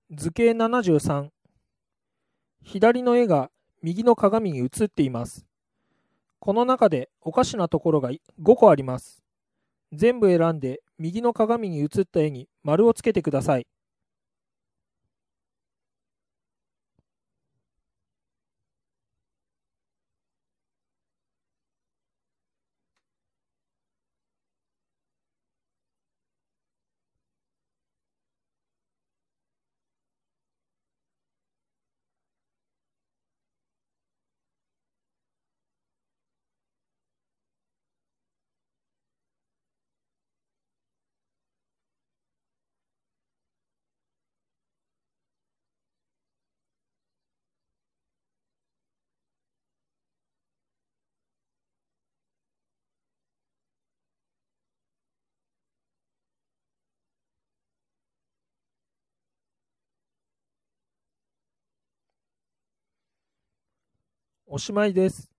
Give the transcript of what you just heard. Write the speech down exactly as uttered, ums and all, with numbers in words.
図形ななじゅうさん。左の絵が右の鏡に映っています。この中でおかしなところがごこあります。全部選んで右の鏡に映った絵に丸をつけてください。おしまいです。